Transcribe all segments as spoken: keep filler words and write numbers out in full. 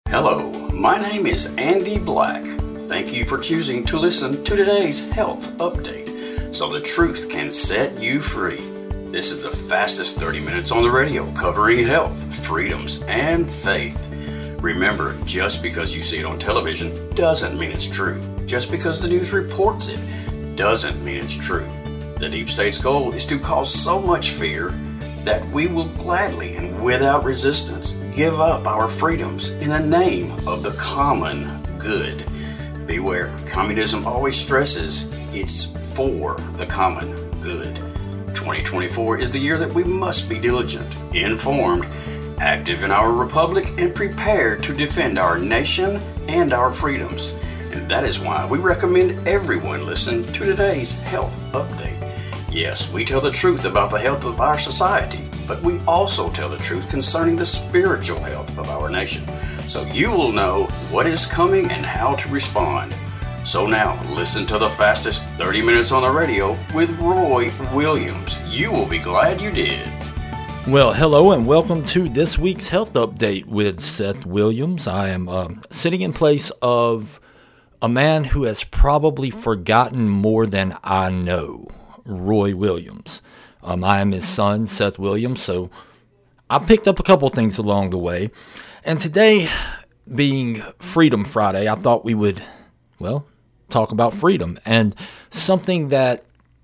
Hello, my name is Andy Black. Thank you for choosing to listen to today's health update so the truth can set you free. This is the fastest thirty minutes on the radio covering health, freedoms, and faith. Remember, just because you see it on television doesn't mean it's true. Just because the news reports it doesn't mean it's true. The deep state's goal is to cause so much fear that we will gladly and without resistance give up our freedoms in the name of the common good. Beware, communism always stresses it's for the common good. twenty twenty-four is the year that we must be diligent, informed, active in our republic, and prepared to defend our nation and our freedoms. And that is why we recommend everyone listen to today's health update. Yes, we tell the truth about the health of our society, but we also tell the truth concerning the spiritual health of our nation, so you will know what is coming and how to respond. So now, listen to the fastest thirty minutes on the radio with Roy Williams. You will be glad you did. Well, hello and welcome to this week's health update with Seth Williams. I am uh, sitting in place of a man who has probably forgotten more than I know. Roy Williams. Um, I am his son, Seth Williams, so I picked up a couple things along the way. And today, being Freedom Friday, I thought we would, well, talk about freedom. And something that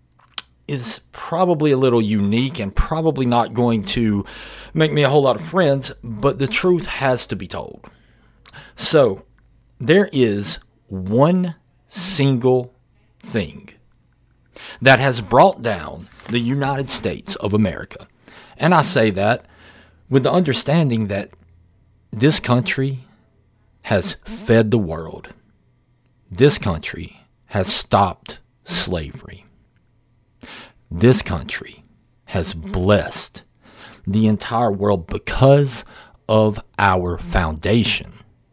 is probably a little unique and probably not going to make me a whole lot of friends, but the truth has to be told. So, there is one single thing that has brought down the United States of America. And I say that with the understanding that this country has fed the world. This country has stopped slavery. This country has blessed the entire world because of our foundation.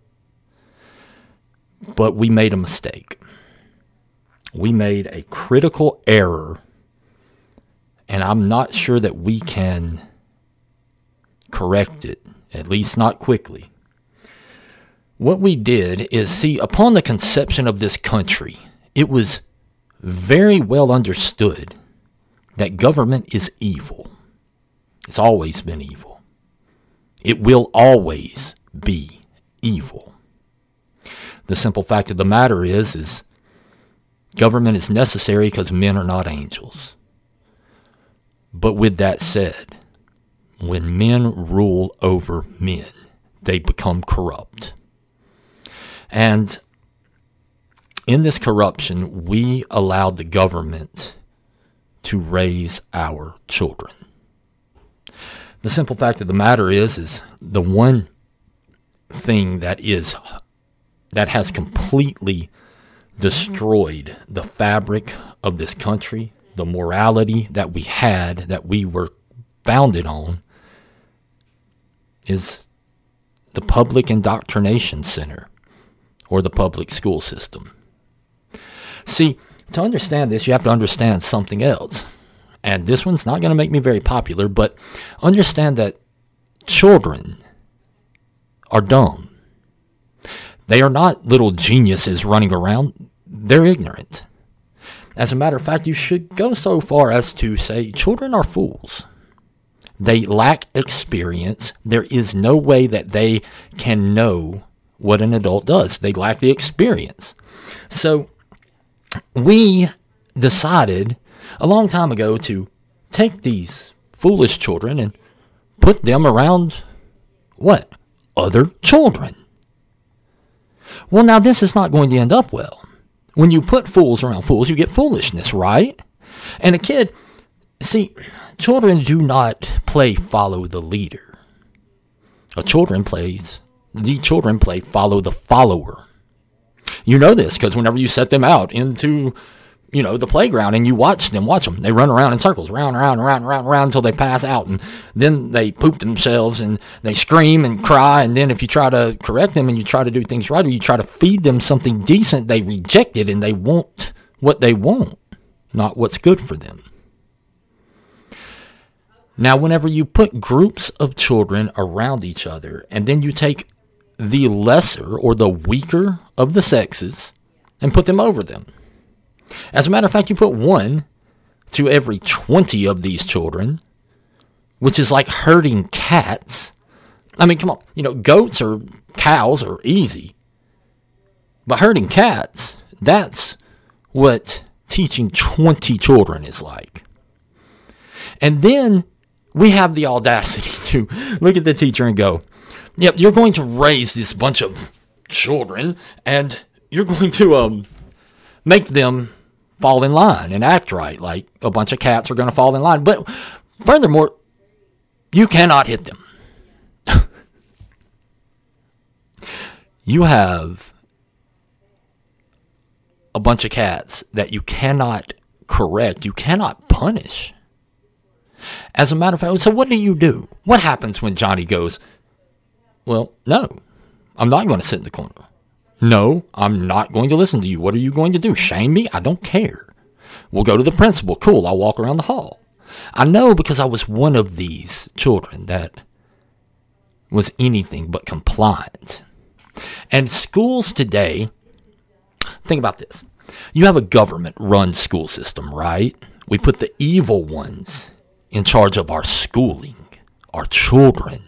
But we made a mistake. We made a critical error, and I'm not sure that we can correct it, at least not quickly. What we did is, see, upon the conception of this country, it was very well understood that government is evil. It's always been evil. It will always be evil. The simple fact of the matter is, is government is necessary because men are not angels. But with that said, when men rule over men, they become corrupt. And in this corruption, we allowed the government to raise our children. The simple fact of the matter is, is the one thing that is that has completely destroyed the fabric of this country, the morality that we had, that we were founded on, is the public indoctrination center or the public school system. See, to understand this, you have to understand something else. And this one's not going to make me very popular, but understand that children are dumb. They are not little geniuses running around. They're ignorant. As a matter of fact, you should go so far as to say children are fools. They lack experience. There is no way that they can know what an adult does. They lack the experience. So we decided a long time ago to take these foolish children and put them around what? Other children. Well, now this is not going to end up well. When you put fools around fools, you get foolishness, right? And a kid, see, children do not play follow the leader. A children plays, the children play follow the follower. You know this because whenever you set them out into, you know, the playground and you watch them, watch them, they run around in circles, round, round, round, round, round until they pass out, and then they poop themselves and they scream and cry, and then if you try to correct them and you try to do things right or you try to feed them something decent, they reject it and they want what they want, not what's good for them. Now, whenever you put groups of children around each other and then you take the lesser or the weaker of the sexes and put them over them. As a matter of fact, you put one to every twenty of these children, which is like herding cats. I mean, come on. You know, goats or cows are easy. But herding cats, that's what teaching twenty children is like. And then we have the audacity to look at the teacher and go, yep, you're going to raise this bunch of children and you're going to um make them fall in line and act right, like a bunch of cats are going to fall in line. But furthermore, you cannot hit them. You have a bunch of cats that you cannot correct, you cannot punish. As a matter of fact, so what do you do? What happens when Johnny goes, well, no, I'm not going to sit in the corner. No, I'm not going to listen to you. What are you going to do? Shame me? I don't care. We'll go to the principal. Cool, I'll walk around the hall. I know because I was one of these children that was anything but compliant. And schools today, think about this. You have a government-run school system, right? We put the evil ones in charge of our schooling, our children.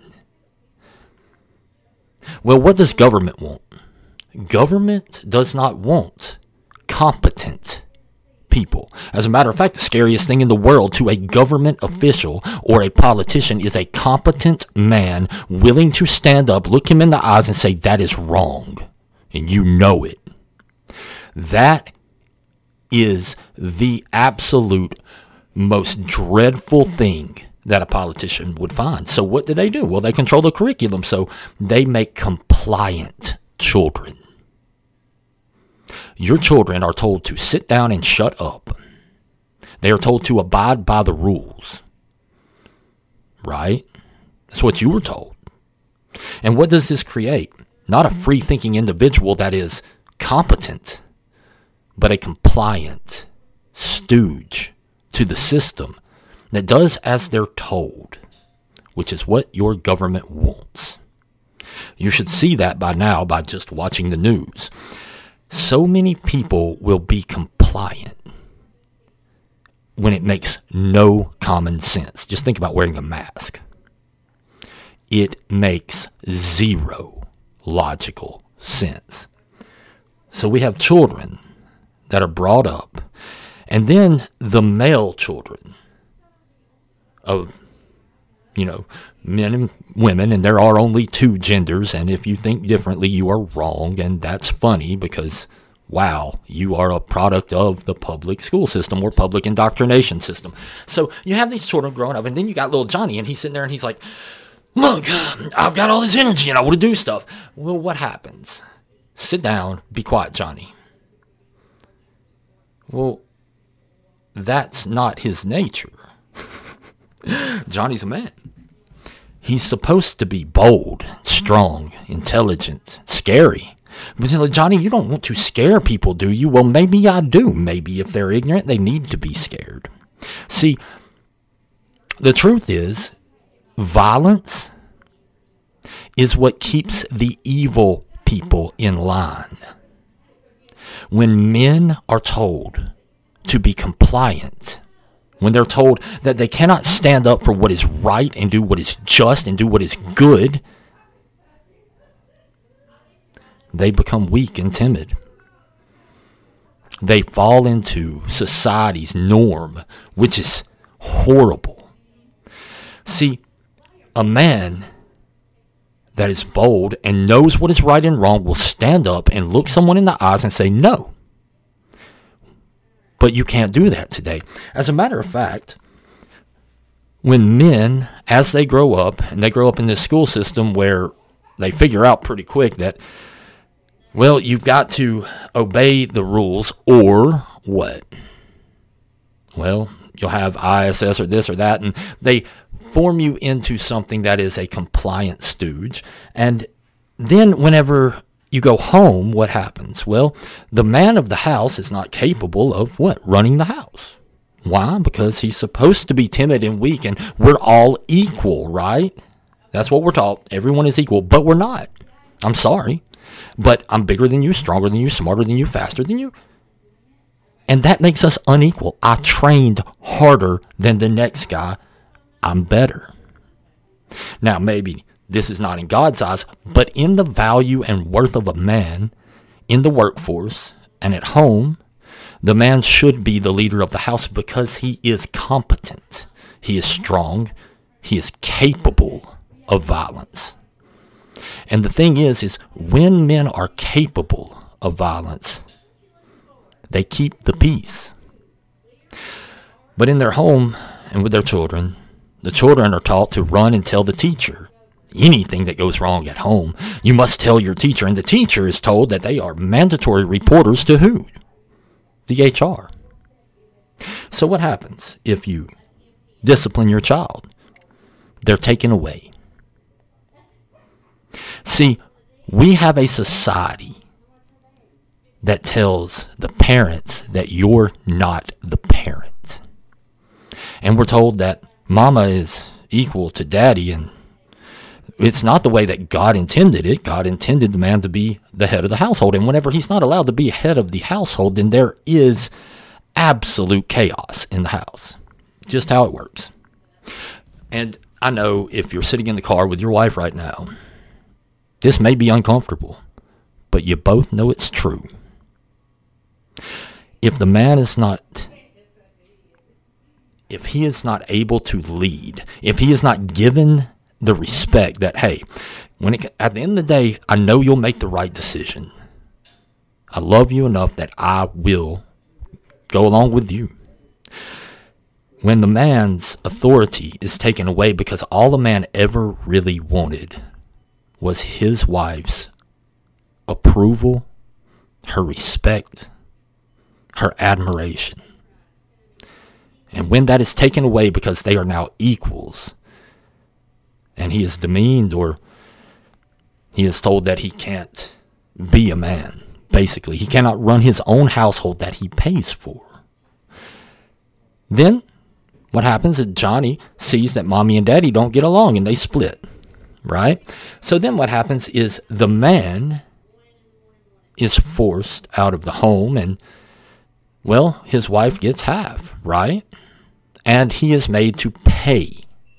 Well, what does government want? Government does not want competent people. As a matter of fact, the scariest thing in the world to a government official or a politician is a competent man willing to stand up, look him in the eyes, and say, that is wrong. And you know it. That is the absolute most dreadful thing that a politician would find. So what do they do? Well, they control the curriculum, so they make compliant children. Your children are told to sit down and shut up. They are told to abide by the rules. Right? That's what you were told. And what does this create? Not a free-thinking individual that is competent, but a compliant stooge to the system that does as they're told, which is what your government wants. You should see that by now by just watching the news. So many people will be compliant when it makes no common sense. Just think about wearing a mask. It makes zero logical sense. So we have children that are brought up, and then the male children of, you know, men and women, and there are only two genders, and if you think differently, you are wrong, and that's funny because, wow, you are a product of the public school system or public indoctrination system. So you have these children growing up, and then you got little Johnny, and he's sitting there, and he's like, look, I've got all this energy, and I want to do stuff. Well, what happens? Sit down, be quiet, Johnny. Well, that's not his nature. Johnny's a man. He's supposed to be bold, strong, intelligent, scary. But like, Johnny, you don't want to scare people, do you? Well, maybe I do. Maybe if they're ignorant, they need to be scared. See, the truth is, violence is what keeps the evil people in line. When men are told to be compliant, when they're told that they cannot stand up for what is right and do what is just and do what is good, they become weak and timid. They fall into society's norm, which is horrible. See, a man that is bold and knows what is right and wrong will stand up and look someone in the eyes and say no. But you can't do that today. As a matter of fact, when men, as they grow up, and they grow up in this school system where they figure out pretty quick that, well, you've got to obey the rules or what? Well, you'll have I S S or this or that, and they form you into something that is a compliant stooge. And then whenever you go home, what happens? Well, the man of the house is not capable of what? Running the house. Why? Because he's supposed to be timid and weak, and we're all equal, right? That's what we're taught. Everyone is equal, but we're not. I'm sorry, but I'm bigger than you, stronger than you, smarter than you, faster than you. And that makes us unequal. I trained harder than the next guy. I'm better. Now, maybe this is not in God's eyes, but in the value and worth of a man in the workforce and at home, the man should be the leader of the house because he is competent. He is strong. He is capable of violence. And the thing is, is when men are capable of violence, they keep the peace. But in their home and with their children, the children are taught to run and tell the teacher anything that goes wrong at home. You must tell your teacher. And the teacher is told that they are mandatory reporters to who? The H R. So what happens if you discipline your child? They're taken away. See, we have a society that tells the parents that you're not the parent. And we're told that mama is equal to daddy, and it's not the way that God intended it. God intended the man to be the head of the household. And whenever he's not allowed to be head of the household, then there is absolute chaos in the house. Just how it works. And I know if you're sitting in the car with your wife right now, this may be uncomfortable, but you both know it's true. If the man is not, if he is not able to lead, if he is not given the respect that, hey, when it, at the end of the day, I know you'll make the right decision. I love you enough that I will go along with you. When the man's authority is taken away because all the man ever really wanted was his wife's approval, her respect, her admiration. And when that is taken away because they are now equals, and he is demeaned or he is told that he can't be a man, basically. He cannot run his own household that he pays for. Then what happens is Johnny sees that mommy and daddy don't get along and they split, right? So then what happens is the man is forced out of the home and, well, his wife gets half, right? And he is made to pay.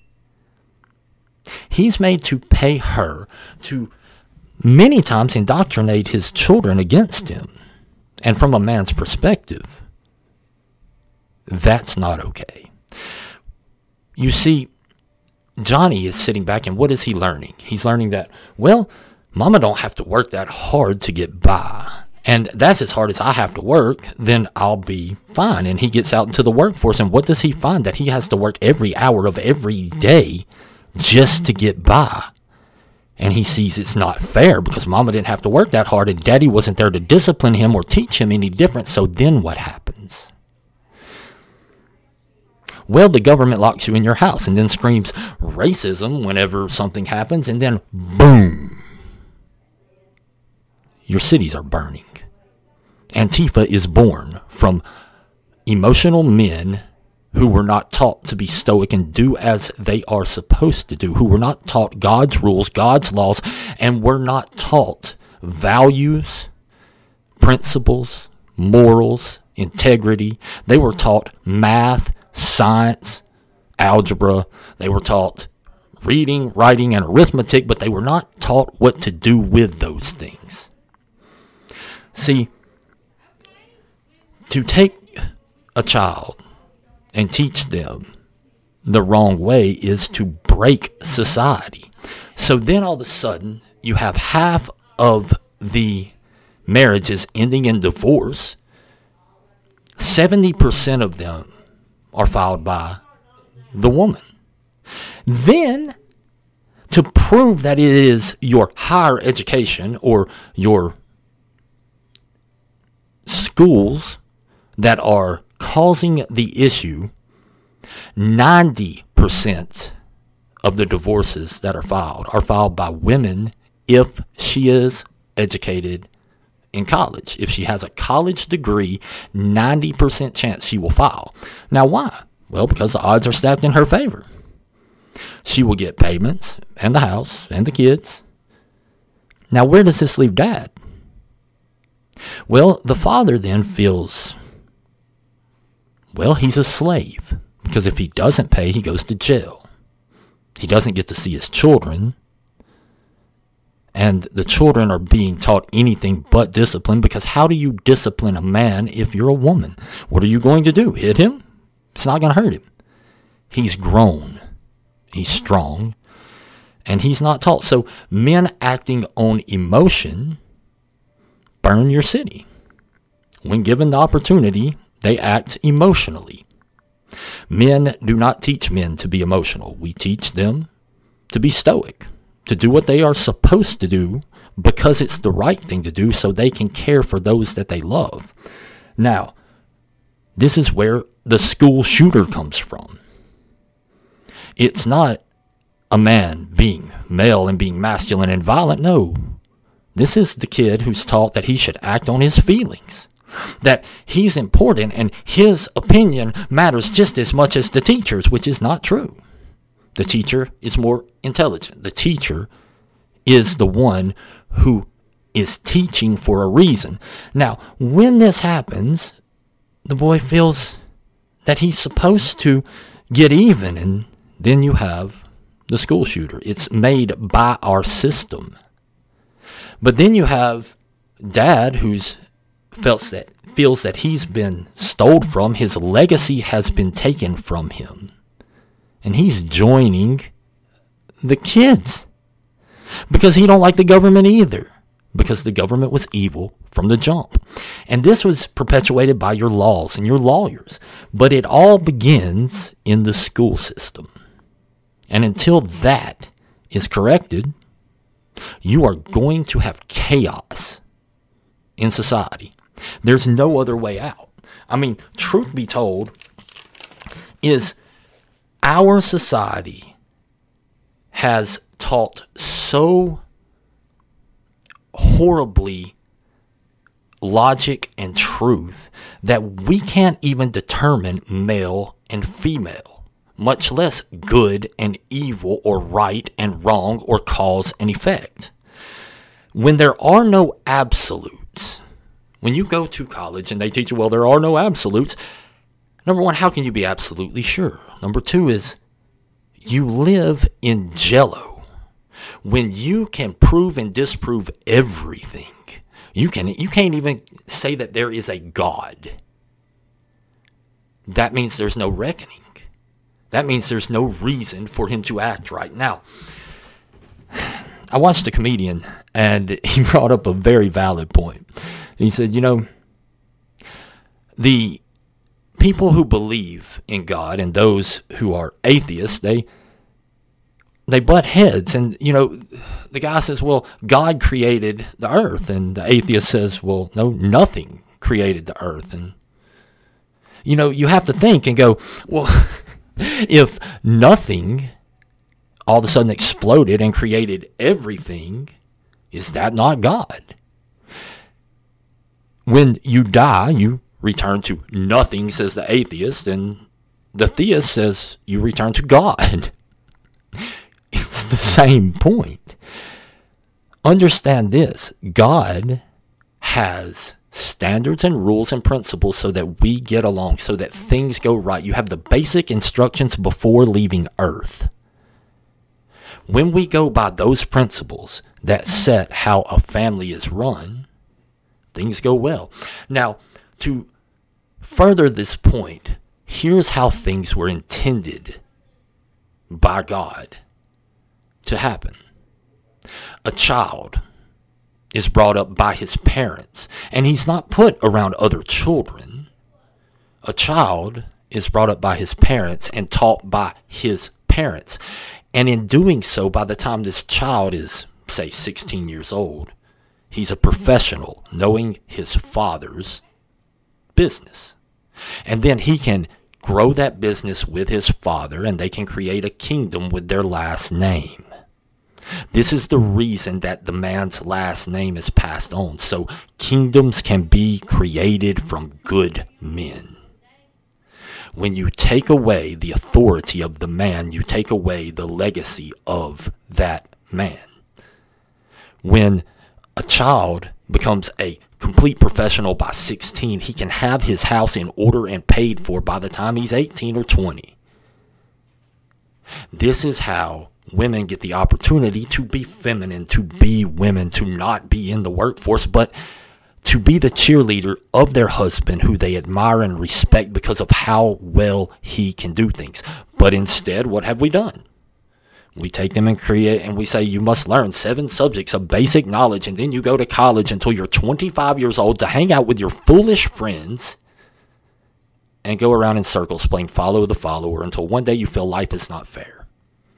He's made to pay her to many times indoctrinate his children against him. And from a man's perspective, that's not okay. You see, Johnny is sitting back and what is he learning? He's learning that, well, mama don't have to work that hard to get by. And that's as hard as I have to work, then I'll be fine. And he gets out into the workforce, and what does he find? That he has to work every hour of every day just to get by. And he sees it's not fair because mama didn't have to work that hard and daddy wasn't there to discipline him or teach him any different. So then what happens? Well, the government locks you in your house and then screams racism whenever something happens, and then boom, your cities are burning. Antifa is born from emotional men who were not taught to be stoic and do as they are supposed to do, who were not taught God's rules, God's laws, and were not taught values, principles, morals, integrity. They were taught math, science, algebra. They were taught reading, writing, and arithmetic, but they were not taught what to do with those things. See, to take a child and teach them the wrong way is to break society. So then all of a sudden, you have half of the marriages ending in divorce. seventy percent of them are filed by the woman. Then, to prove that it is your higher education or your schools that are causing the issue, ninety percent of the divorces that are filed are filed by women if she is educated in college. If she has a college degree, ninety percent chance she will file. Now, why? Well, because the odds are stacked in her favor. She will get payments and the house and the kids. Now, where does this leave Dad? Well, the father then feels, well, he's a slave. Because if he doesn't pay, he goes to jail. He doesn't get to see his children. And the children are being taught anything but discipline, because how do you discipline a man if you're a woman? What are you going to do? Hit him? It's not going to hurt him. He's grown. He's strong. And he's not taught. So men acting on emotion burn your city. When given the opportunity, they act emotionally. Men do not teach men to be emotional. We teach them to be stoic, to do what they are supposed to do because it's the right thing to do so they can care for those that they love. Now, this is where the school shooter comes from. It's not a man being male and being masculine and violent. No, this is the kid who's taught that he should act on his feelings, that he's important and his opinion matters just as much as the teacher's, which is not true. The teacher is more intelligent. The teacher is the one who is teaching for a reason. Now, when this happens, the boy feels that he's supposed to get even, and then you have the school shooter. It's made by our system. But then you have Dad, who's felt that feels that he's been stole from. His legacy has been taken from him. And he's joining the kids because he don't like the government either, because the government was evil from the jump. And this was perpetuated by your laws and your lawyers. But it all begins in the school system. And until that is corrected, you are going to have chaos in society. There's no other way out. I mean, truth be told, is our society has taught so horribly logic and truth that we can't even determine male and female, much less good and evil or right and wrong or cause and effect. When there are no absolutes, when you go to college and they teach you, well, there are no absolutes, number one, how can you be absolutely sure? Number two is you live in jello. When you can prove and disprove everything, you can you can't even say that there is a God. That means there's no reckoning. That means there's no reason for him to act right. Now, I watched a comedian, and he brought up a very valid point. He said, you know, the people who believe in God and those who are atheists, they they butt heads. And, you know, the guy says, well, God created the earth. And the atheist says, well, no, nothing created the earth. And, you know, you have to think and go, well, if nothing all of a sudden exploded and created everything, is that not God? When you die, you return to nothing, says the atheist, and the theist says you return to God. It's the same point. Understand this. God has standards and rules and principles so that we get along, so that things go right. You have the basic instructions before leaving earth. When we go by those principles that set how a family is run, things go well. Now, to further this point, here's how things were intended by God to happen. A child is brought up by his parents, and he's not put around other children. A child is brought up by his parents and taught by his parents. And in doing so, by the time this child is, say, sixteen years old, he's a professional, knowing his father's business. And then he can grow that business with his father, and they can create a kingdom with their last name. This is the reason that the man's last name is passed on, so kingdoms can be created from good men. When you take away the authority of the man, you take away the legacy of that man. When a child becomes a complete professional by sixteen, he can have his house in order and paid for by the time he's eighteen or twenty. This is how women get the opportunity to be feminine, to be women, to not be in the workforce, but to be the cheerleader of their husband who they admire and respect because of how well he can do things. But instead, what have we done? We take them and create, and we say, you must learn seven subjects of basic knowledge, and then you go to college until you're twenty-five years old to hang out with your foolish friends and go around in circles playing follow the follower until one day you feel life is not fair.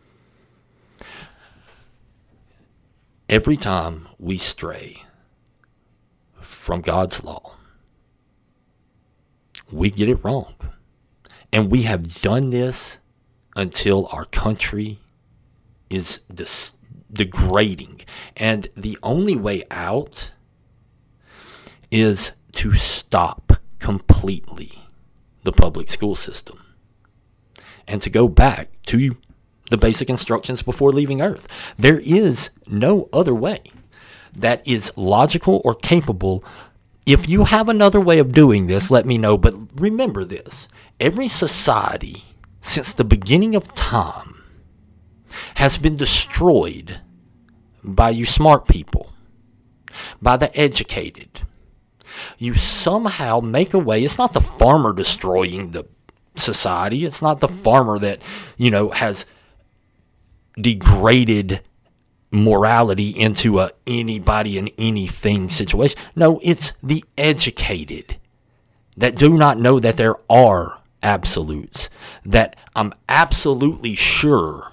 Every time we stray from God's law, we get it wrong. And we have done this until our country is dis- degrading. And the only way out is to stop completely the public school system and to go back to the basic instructions before leaving Earth. There is no other way that is logical or capable. If you have another way of doing this, let me know. But remember this. Every society since the beginning of time has been destroyed by you smart people, by the educated. You somehow make a way. It's not the farmer destroying the society. It's not the farmer that, you know, has degraded morality into a anybody and anything situation. No, it's the educated that do not know that there are absolutes, that I'm absolutely sure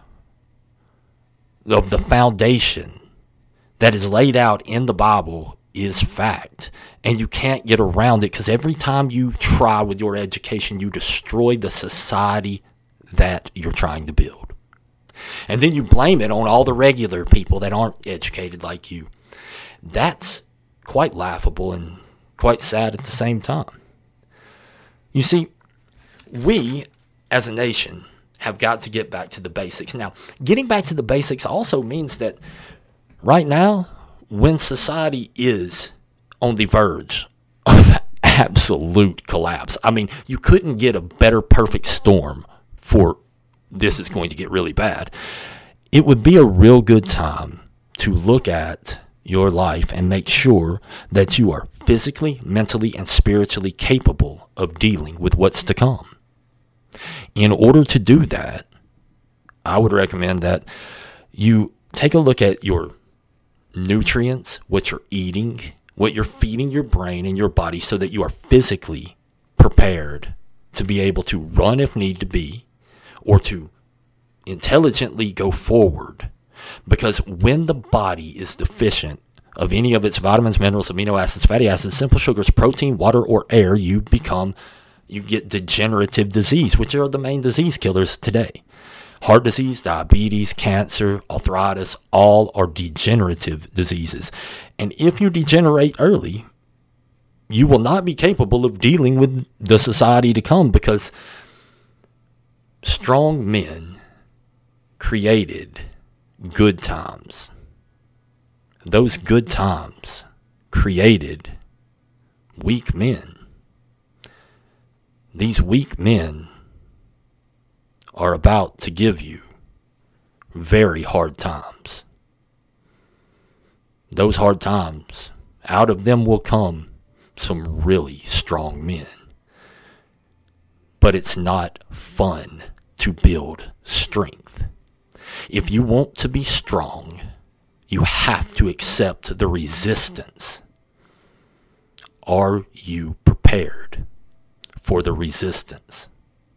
of the foundation that is laid out in the Bible is fact. And you can't get around it, because every time you try with your education, you destroy the society that you're trying to build. And then you blame it on all the regular people that aren't educated like you. That's quite laughable and quite sad at the same time. You see, we as a nation have got to get back to the basics. Now, getting back to the basics also means that right now, when society is on the verge of absolute collapse, I mean, you couldn't get a better perfect storm for this is going to get really bad. It would be a real good time to look at your life and make sure that you are physically, mentally, and spiritually capable of dealing with what's to come. In order to do that, I would recommend that you take a look at your nutrients, what you're eating, what you're feeding your brain and your body, so that you are physically prepared to be able to run if need to be, or to intelligently go forward. Because when the body is deficient of any of its vitamins, minerals, amino acids, fatty acids, simple sugars, protein, water, or air, you become, you get degenerative disease, which are the main disease killers today. Heart disease, diabetes, cancer, arthritis, all are degenerative diseases. And if you degenerate early, you will not be capable of dealing with the society to come, because strong men created good times. Those good times created weak men. These weak men are about to give you very hard times. Those hard times, out of them will come some really strong men. But it's not fun to build strength. If you want to be strong, you have to accept the resistance. Are you prepared for the resistance?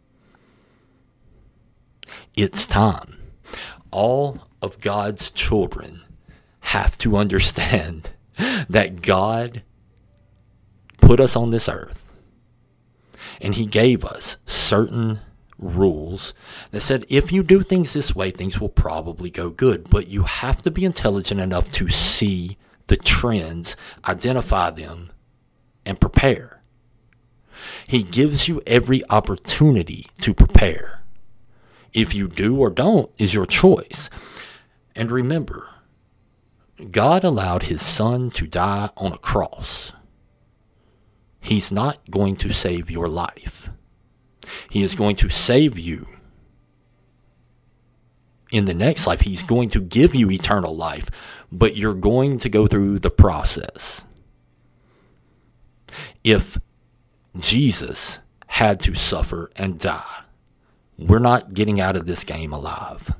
It's time. All of God's children have to understand that God put us on this earth, and He gave us certain rules that said, if you do things this way, things will probably go good. But you have to be intelligent enough to see the trends, identify them, and prepare. He gives you every opportunity to prepare. If you do or don't is your choice. And remember, God allowed his son to die on a cross, he's not going to save your life. He is going to save you in the next life. He's going to give you eternal life, but you're going to go through the process. If Jesus had to suffer and die, we're not getting out of this game alive.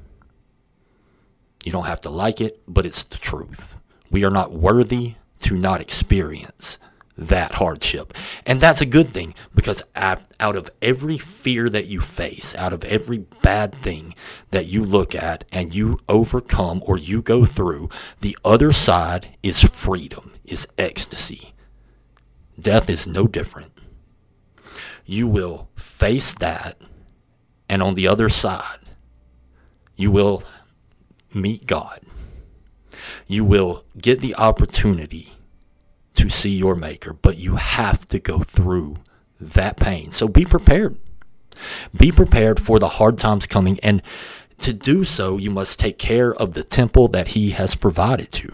You don't have to like it, but it's the truth. We are not worthy to not experience that hardship. And that's a good thing, because out of every fear that you face, out of every bad thing that you look at and you overcome or you go through, the other side is freedom, is ecstasy. Death is no different. You will face that, and on the other side, you will meet God. You will get the opportunity to see your Maker, but you have to go through that pain. So be prepared. Be prepared for the hard times coming, and to do so, you must take care of the temple that he has provided you.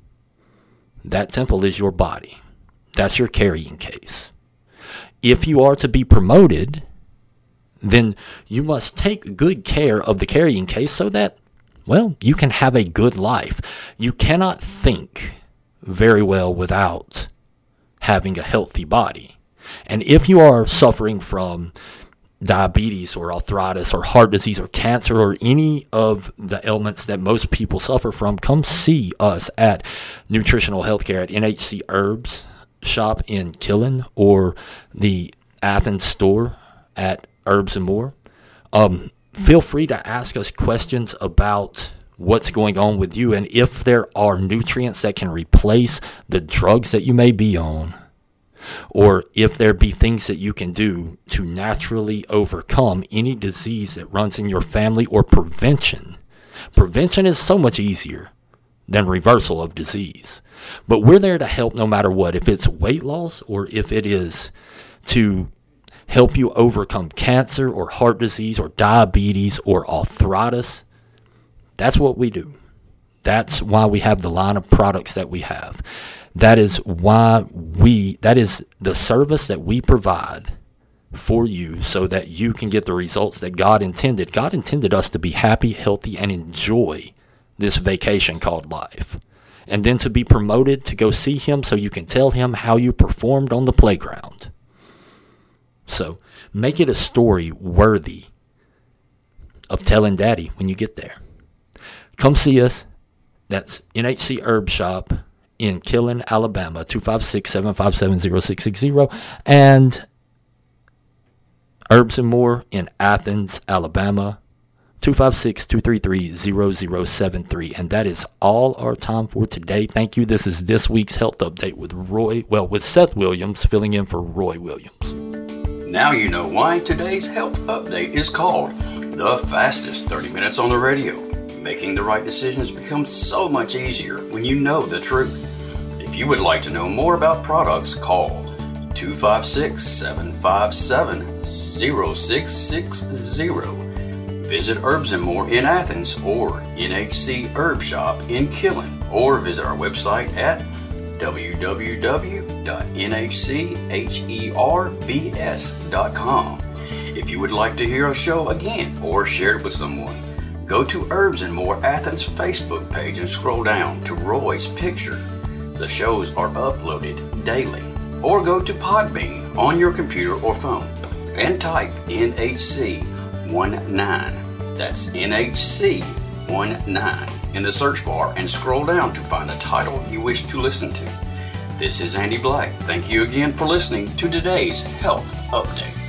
That temple is your body. That's your carrying case. If you are to be promoted, then you must take good care of the carrying case so that, well, you can have a good life. You cannot think very well without having a healthy body. And if you are suffering from diabetes or arthritis or heart disease or cancer or any of the ailments that most people suffer from, come see us at Nutritional Healthcare at N H C Herbs shop in Killen, or the Athens store at Herbs and More. Um, feel free to ask us questions about what's going on with you, and if there are nutrients that can replace the drugs that you may be on, or if there be things that you can do to naturally overcome any disease that runs in your family, or prevention. Prevention is so much easier than reversal of disease. But we're there to help no matter what. If it's weight loss, or if it is to help you overcome cancer or heart disease or diabetes or arthritis, that's what we do. That's why we have the line of products that we have. That is why we, that is the service that we provide for you, so that you can get the results that God intended. God intended us to be happy, healthy, and enjoy this vacation called life. And then to be promoted, to go see him so you can tell him how you performed on the playground. So make it a story worthy of telling Daddy when you get there. Come see us. That's N H C Herb Shop in Killen, Alabama, two five six, seven five seven, zero six six zero. And Herbs and More in Athens, Alabama, two five six, two three three, zero zero seven three. And that is all our time for today. Thank you. This is this week's Health Update with Roy, well, with Seth Williams, filling in for Roy Williams. Now you know why today's Health Update is called the fastest thirty minutes on the radio. Making the right decisions becomes so much easier when you know the truth. If you would like to know more about products, call two five six, seven five seven, zero six six zero. Visit Herbs and More in Athens or N H C Herb Shop in Killen, or visit our website at w w w dot n h c herbs dot com. If you would like to hear a show again or share it with someone, go to Herbs and More Athens Facebook page and scroll down to Roy's picture. The shows are uploaded daily. Or go to Podbean on your computer or phone and type N H C nineteen. That's N H C nineteen in the search bar and scroll down to find the title you wish to listen to. This is Andy Black. Thank you again for listening to today's Health Update.